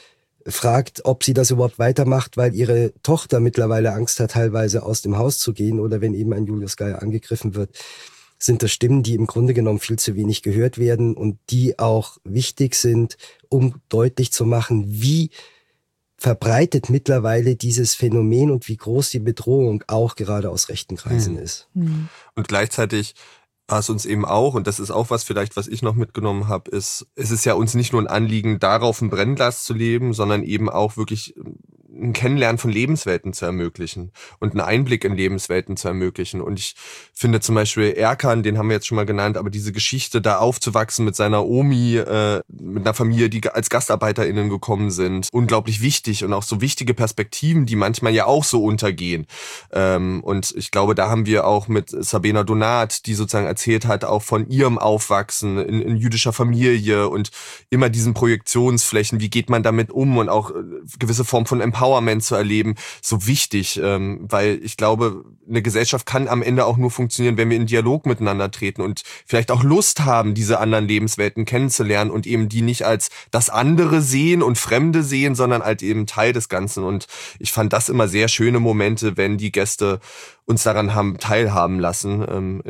Speaker 6: fragt, ob sie das überhaupt weitermacht, weil ihre Tochter mittlerweile Angst hat, teilweise aus dem Haus zu gehen, oder wenn eben ein Julius Geier angegriffen wird, sind das Stimmen, die im Grunde genommen viel zu wenig gehört werden und die auch wichtig sind, um deutlich zu machen, wie verbreitet mittlerweile dieses Phänomen und wie groß die Bedrohung auch gerade aus rechten Kreisen mhm. ist.
Speaker 4: Und gleichzeitig war es uns eben auch, und das ist auch was vielleicht, was ich noch mitgenommen habe, ist, es ist ja uns nicht nur ein Anliegen, darauf ein Brennglas zu leben, sondern eben auch wirklich ein Kennenlernen von Lebenswelten zu ermöglichen und einen Einblick in Lebenswelten zu ermöglichen. Und ich finde zum Beispiel Erkan, den haben wir jetzt schon mal genannt, aber diese Geschichte, da aufzuwachsen mit seiner Omi, äh, mit einer Familie, die als GastarbeiterInnen gekommen sind, unglaublich wichtig und auch so wichtige Perspektiven, die manchmal ja auch so untergehen. Ähm, und ich glaube, da haben wir auch mit Sabena Donat, die sozusagen erzählt hat, auch von ihrem Aufwachsen in, in jüdischer Familie und immer diesen Projektionsflächen, wie geht man damit um und auch gewisse Form von Empowerment zu erleben, so wichtig, ähm, weil ich glaube, eine Gesellschaft kann am Ende auch nur funktionieren, wenn wir in Dialog miteinander treten und vielleicht auch Lust haben, diese anderen Lebenswelten kennenzulernen und eben die nicht als das andere sehen und Fremde sehen, sondern als eben Teil des Ganzen. Und ich fand das immer sehr schöne Momente, wenn die Gäste uns daran haben teilhaben lassen, ähm,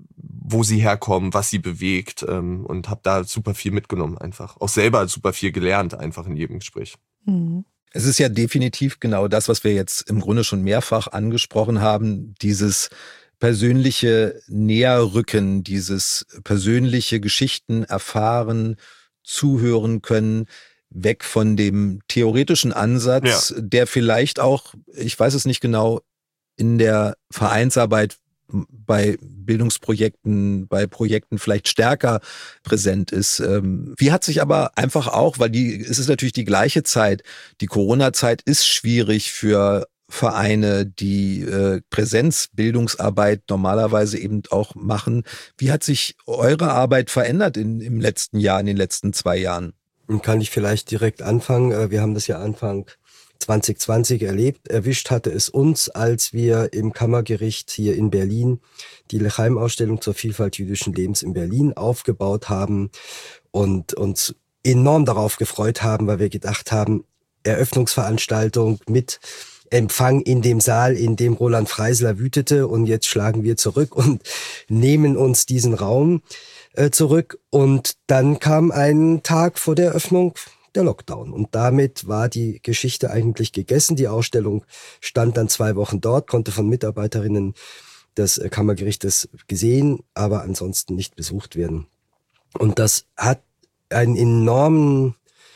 Speaker 4: wo sie herkommen, was sie bewegt, ähm, und habe da super viel mitgenommen einfach. Auch selber super viel gelernt einfach in jedem Gespräch.
Speaker 3: Mhm.
Speaker 2: Es ist ja definitiv genau das, was wir jetzt im Grunde schon mehrfach angesprochen haben, dieses persönliche Näherrücken, dieses persönliche Geschichten erfahren, zuhören können, weg von dem theoretischen Ansatz, ja. der vielleicht auch, ich weiß es nicht genau, in der Vereinsarbeit bei Bildungsprojekten, bei Projekten vielleicht stärker präsent ist. Wie hat sich aber einfach auch, weil die, es ist natürlich die gleiche Zeit, die Corona-Zeit ist schwierig für Vereine, die äh, Präsenzbildungsarbeit normalerweise eben auch machen. Wie hat sich eure Arbeit verändert in, im letzten Jahr, in den letzten zwei Jahren?
Speaker 6: Kann ich vielleicht direkt anfangen? Wir haben das ja Anfang zwanzig zwanzig erlebt. Erwischt hatte es uns, als wir im Kammergericht hier in Berlin die L'Chaim-Ausstellung zur Vielfalt jüdischen Lebens in Berlin aufgebaut haben und uns enorm darauf gefreut haben, weil wir gedacht haben, Eröffnungsveranstaltung mit Empfang in dem Saal, in dem Roland Freisler wütete, und jetzt schlagen wir zurück und nehmen uns diesen Raum äh, zurück. Und dann kam ein Tag vor der Eröffnung der Lockdown. Und damit war die Geschichte eigentlich gegessen. Die Ausstellung stand dann zwei Wochen dort, konnte von Mitarbeiterinnen des Kammergerichtes gesehen, aber ansonsten nicht besucht werden. Und das hat einen enormen,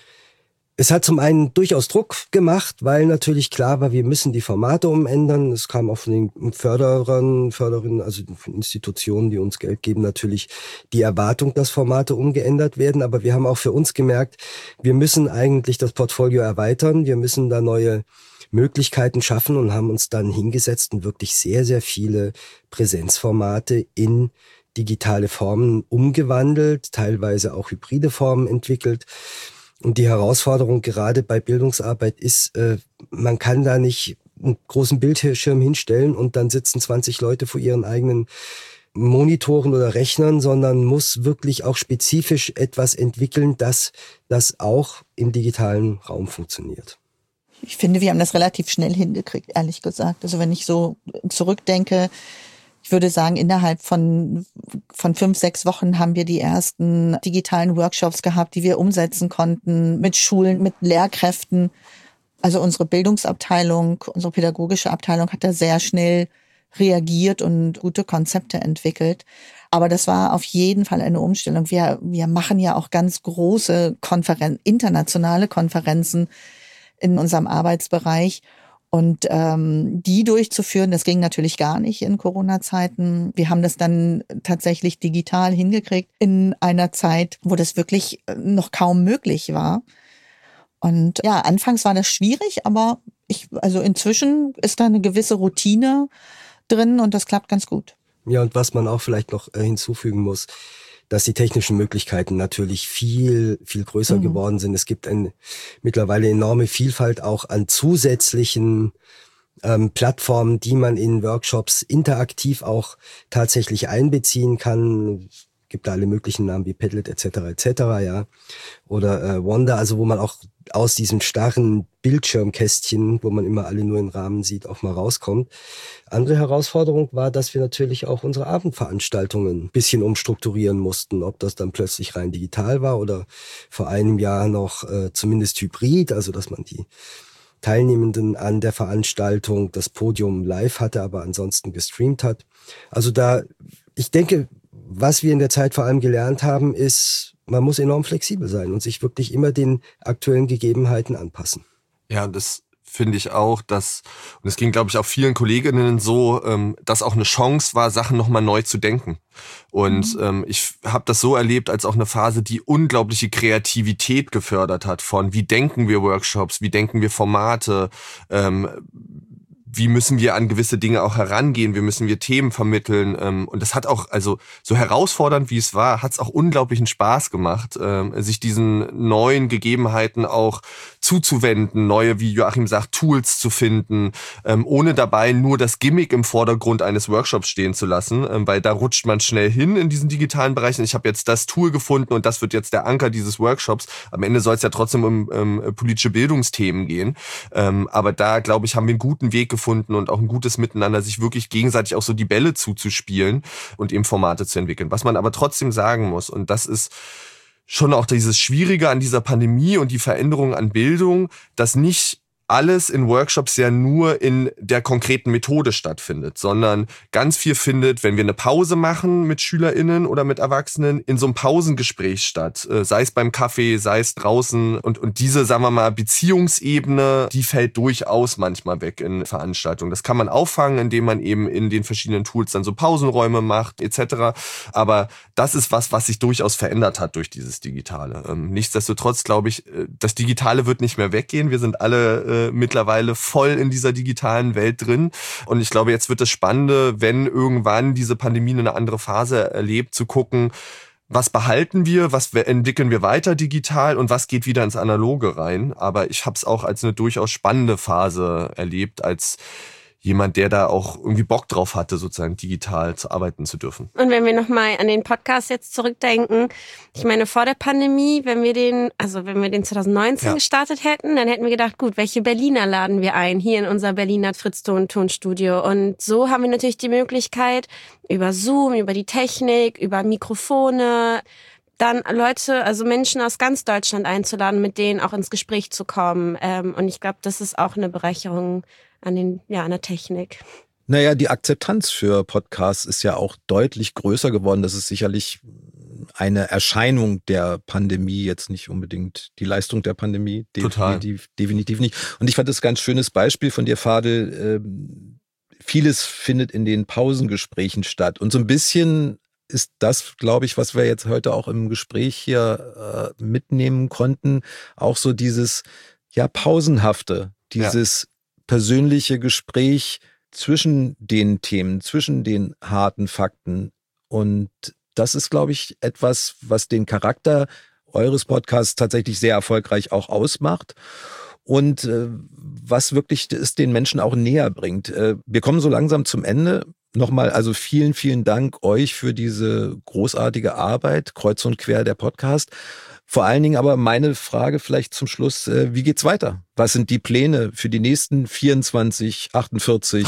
Speaker 6: es hat zum einen durchaus Druck gemacht, weil natürlich klar war, wir müssen die Formate umändern. Es kam auch von den Förderern, Förderinnen, also von Institutionen, die uns Geld geben, natürlich die Erwartung, dass Formate umgeändert werden. Aber wir haben auch für uns gemerkt, wir müssen eigentlich das Portfolio erweitern. Wir müssen da neue Möglichkeiten schaffen und haben uns dann hingesetzt und wirklich sehr, sehr viele Präsenzformate in digitale Formen umgewandelt, teilweise auch hybride Formen entwickelt. Und die Herausforderung gerade bei Bildungsarbeit ist, äh, man kann da nicht einen großen Bildschirm hinstellen und dann sitzen zwanzig Leute vor ihren eigenen Monitoren oder Rechnern, sondern muss wirklich auch spezifisch etwas entwickeln, dass das auch im digitalen Raum funktioniert.
Speaker 3: Ich finde, wir haben das relativ schnell hingekriegt, ehrlich gesagt. Also wenn ich so zurückdenke, ich würde sagen, innerhalb von von fünf, sechs Wochen haben wir die ersten digitalen Workshops gehabt, die wir umsetzen konnten mit Schulen, mit Lehrkräften. Also unsere Bildungsabteilung, unsere pädagogische Abteilung hat da sehr schnell reagiert und gute Konzepte entwickelt. Aber das war auf jeden Fall eine Umstellung. Wir wir machen ja auch ganz große Konferenzen, internationale Konferenzen in unserem Arbeitsbereich. Und ähm, die durchzuführen, das ging natürlich gar nicht in Corona-Zeiten. Wir haben das dann tatsächlich digital hingekriegt in einer Zeit, wo das wirklich noch kaum möglich war. Und ja, anfangs war das schwierig, aber ich, also inzwischen ist da eine gewisse Routine drin und das klappt ganz gut.
Speaker 6: Ja, und was man auch vielleicht noch äh, hinzufügen muss, dass die technischen Möglichkeiten natürlich viel, viel größer mhm. geworden sind. Es gibt ein, mittlerweile enorme Vielfalt auch an zusätzlichen ähm, Plattformen, die man in Workshops interaktiv auch tatsächlich einbeziehen kann. Gibt da alle möglichen Namen wie Padlet et cetera et cetera, ja. Oder äh, Wonder, also wo man auch aus diesem starren Bildschirmkästchen, wo man immer alle nur in Rahmen sieht, auch mal rauskommt. Andere Herausforderung war, dass wir natürlich auch unsere Abendveranstaltungen ein bisschen umstrukturieren mussten, ob das dann plötzlich rein digital war oder vor einem Jahr noch äh, zumindest hybrid, also dass man die Teilnehmenden an der Veranstaltung das Podium live hatte, aber ansonsten gestreamt hat. Also da, ich denke, was wir in der Zeit vor allem gelernt haben, ist, man muss enorm flexibel sein und sich wirklich immer den aktuellen Gegebenheiten anpassen.
Speaker 4: Ja, das finde ich auch, dass, und es ging, glaube ich, auch vielen Kolleginnen so, ähm, dass auch eine Chance war, Sachen nochmal neu zu denken. Und mhm. ähm, ich habe das so erlebt als auch eine Phase, die unglaubliche Kreativität gefördert hat von, wie denken wir Workshops, wie denken wir Formate, ähm, wie müssen wir an gewisse Dinge auch herangehen, wie müssen wir Themen vermitteln. Ähm, und das hat auch, also so herausfordernd wie es war, hat es auch unglaublichen Spaß gemacht, ähm, sich diesen neuen Gegebenheiten auch zuzuwenden, neue, wie Joachim sagt, Tools zu finden, ähm, ohne dabei nur das Gimmick im Vordergrund eines Workshops stehen zu lassen, ähm, weil da rutscht man schnell hin in diesen digitalen Bereichen. Ich habe jetzt das Tool gefunden und das wird jetzt der Anker dieses Workshops. Am Ende soll es ja trotzdem um ähm, politische Bildungsthemen gehen. Ähm, aber da, glaube ich, haben wir einen guten Weg gefunden, gefunden und auch ein gutes Miteinander, sich wirklich gegenseitig auch so die Bälle zuzuspielen und eben Formate zu entwickeln. Was man aber trotzdem sagen muss, und das ist schon auch dieses Schwierige an dieser Pandemie und die Veränderung an Bildung, dass nicht alles in Workshops ja nur in der konkreten Methode stattfindet, sondern ganz viel findet, wenn wir eine Pause machen mit SchülerInnen oder mit Erwachsenen, in so einem Pausengespräch statt. Sei es beim Kaffee, sei es draußen. Und, und diese, sagen wir mal, Beziehungsebene, die fällt durchaus manchmal weg in Veranstaltungen. Das kann man auffangen, indem man eben in den verschiedenen Tools dann so Pausenräume macht, et cetera. Aber das ist was, was sich durchaus verändert hat durch dieses Digitale. Ähm, nichtsdestotrotz glaube ich, das Digitale wird nicht mehr weggehen. Wir sind alle äh, mittlerweile voll in dieser digitalen Welt drin. Und ich glaube, jetzt wird das Spannende, wenn irgendwann diese Pandemie eine andere Phase erlebt, zu gucken, was behalten wir, was entwickeln wir weiter digital und was geht wieder ins Analoge rein. Aber ich habe es auch als eine durchaus spannende Phase erlebt, als jemand, der da auch irgendwie Bock drauf hatte, sozusagen digital zu arbeiten zu dürfen.
Speaker 5: Und wenn wir nochmal an den Podcast jetzt zurückdenken, ich meine, vor der Pandemie, wenn wir den, also wenn wir den zwanzig neunzehn ja. gestartet hätten, dann hätten wir gedacht, gut, welche Berliner laden wir ein, hier in unser Berliner Fritz-Ton-Tonstudio. Und so haben wir natürlich die Möglichkeit, über Zoom, über die Technik, über Mikrofone, dann Leute, also Menschen aus ganz Deutschland einzuladen, mit denen auch ins Gespräch zu kommen. Und ich glaube, das ist auch eine Bereicherung an den, ja, an der Technik.
Speaker 2: Naja, die Akzeptanz für Podcasts ist ja auch deutlich größer geworden. Das ist sicherlich eine Erscheinung der Pandemie, jetzt nicht unbedingt die Leistung der Pandemie. Definitiv, definitiv nicht. Und ich fand das ein ganz schönes Beispiel von dir, Fadel. Vieles findet in den Pausengesprächen statt. Und so ein bisschen ist das, glaube ich, was wir jetzt heute auch im Gespräch hier äh, mitnehmen konnten, auch so dieses, ja, Pausenhafte, dieses ja. persönliche Gespräch zwischen den Themen, zwischen den harten Fakten. Und das ist, glaube ich, etwas, was den Charakter eures Podcasts tatsächlich sehr erfolgreich auch ausmacht. Und äh, was wirklich es den Menschen auch näher bringt. Äh, wir kommen so langsam zum Ende. Nochmal, also vielen, vielen Dank euch für diese großartige Arbeit, Kreuz und Quer der Podcast. Vor allen Dingen aber meine Frage vielleicht zum Schluss, äh, wie geht's weiter? Was sind die Pläne für die nächsten vierundzwanzig, achtundvierzig,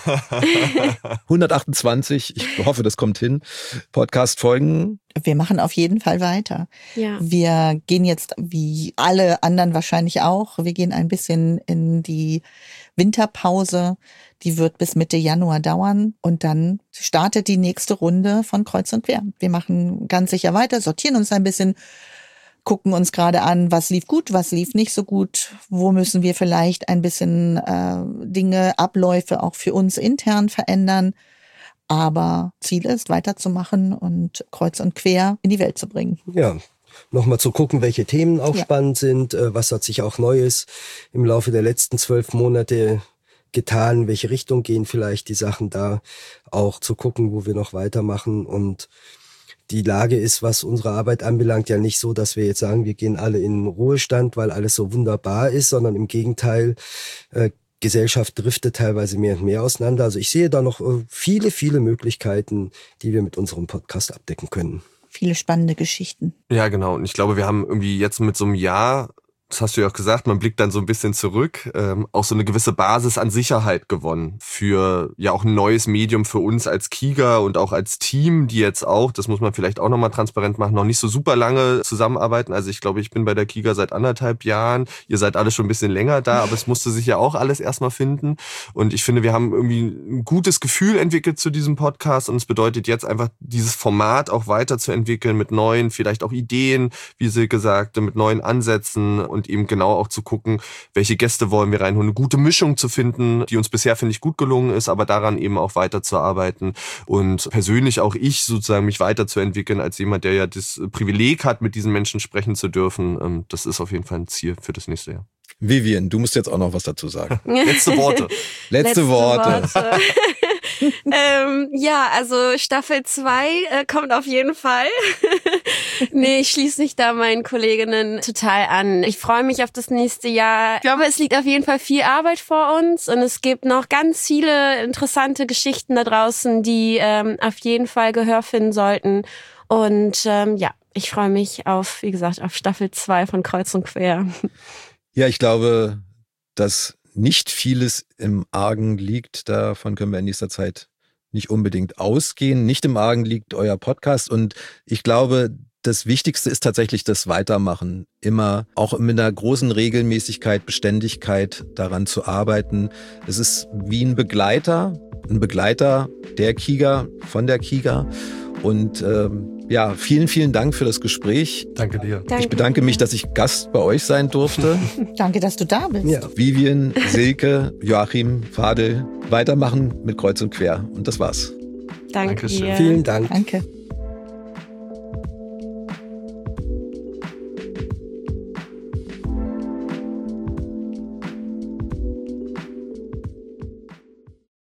Speaker 2: hundertachtundzwanzig, ich hoffe, das kommt hin, Podcast-Folgen?
Speaker 3: Wir machen auf jeden Fall weiter. Ja. Wir gehen jetzt, wie alle anderen wahrscheinlich auch, wir gehen ein bisschen in die Winterpause. Die wird bis Mitte Januar dauern und dann startet die nächste Runde von Kreuz und Quer. Wir machen ganz sicher weiter, sortieren uns ein bisschen, gucken uns gerade an, was lief gut, was lief nicht so gut, wo müssen wir vielleicht ein bisschen äh, Dinge, Abläufe auch für uns intern verändern. Aber Ziel ist, weiterzumachen und Kreuz und Quer in die Welt zu bringen.
Speaker 6: Ja, nochmal zu gucken, welche Themen auch ja. spannend sind, äh, was hat sich auch Neues im Laufe der letzten zwölf Monate getan, in welche Richtung gehen vielleicht die Sachen da, auch zu gucken, wo wir noch weitermachen und Die Lage ist, was unsere Arbeit anbelangt, ja nicht so, dass wir jetzt sagen, wir gehen alle in den Ruhestand, weil alles so wunderbar ist, sondern im Gegenteil, äh, Gesellschaft driftet teilweise mehr und mehr auseinander. Also ich sehe da noch äh, viele, viele Möglichkeiten, die wir mit unserem Podcast abdecken können.
Speaker 3: Viele spannende Geschichten.
Speaker 4: Ja, genau. Und ich glaube, wir haben irgendwie jetzt mit so einem Jahr, das hast du ja auch gesagt, man blickt dann so ein bisschen zurück, ähm, auch so eine gewisse Basis an Sicherheit gewonnen für ja auch ein neues Medium für uns als KIGA und auch als Team, die jetzt auch, das muss man vielleicht auch nochmal transparent machen, noch nicht so super lange zusammenarbeiten. Also ich glaube, ich bin bei der KIGA seit anderthalb Jahren. Ihr seid alle schon ein bisschen länger da, aber es musste sich ja auch alles erstmal finden. Und ich finde, wir haben irgendwie ein gutes Gefühl entwickelt zu diesem Podcast und es bedeutet jetzt einfach, dieses Format auch weiterzuentwickeln mit neuen, vielleicht auch Ideen, wie Silke sagte, mit neuen Ansätzen und eben genau auch zu gucken, welche Gäste wollen wir reinholen, eine gute Mischung zu finden, die uns bisher, finde ich, gut gelungen ist, aber daran eben auch weiterzuarbeiten und persönlich auch ich sozusagen mich weiterzuentwickeln als jemand, der ja das Privileg hat, mit diesen Menschen sprechen zu dürfen. Das ist auf jeden Fall ein Ziel für das nächste Jahr.
Speaker 2: Vivian, du musst jetzt auch noch was dazu sagen.
Speaker 4: Letzte Worte.
Speaker 2: Letzte, Letzte Worte.
Speaker 5: Worte. ähm, ja, also Staffel zwei äh, kommt auf jeden Fall. Nee, ich schließe mich da meinen Kolleginnen total an. Ich freue mich auf das nächste Jahr. Ich glaube, es liegt auf jeden Fall viel Arbeit vor uns und es gibt noch ganz viele interessante Geschichten da draußen, die ähm, auf jeden Fall Gehör finden sollten. Und ähm, ja, ich freue mich auf, wie gesagt, auf Staffel zwei von Kreuz und Quer.
Speaker 2: Ja, ich glaube, dass nicht vieles im Argen liegt. Davon können wir in nächster Zeit nicht unbedingt ausgehen. Nicht im Argen liegt euer Podcast. Und ich glaube, das Wichtigste ist tatsächlich das Weitermachen. Immer auch mit einer großen Regelmäßigkeit, Beständigkeit daran zu arbeiten. Es ist wie ein Begleiter, ein Begleiter der KIGA, von der KIGA. Und ähm, ja, vielen, vielen Dank für das Gespräch.
Speaker 4: Danke dir.
Speaker 5: Danke.
Speaker 2: Ich bedanke mich, dass ich Gast bei euch sein durfte.
Speaker 3: Danke, dass du da bist.
Speaker 6: Ja.
Speaker 2: Vivian, Silke, Joachim, Fadel, weitermachen mit Kreuz und Quer. Und das war's.
Speaker 5: Danke
Speaker 4: Dankeschön.
Speaker 5: dir.
Speaker 6: Vielen Dank.
Speaker 3: Danke.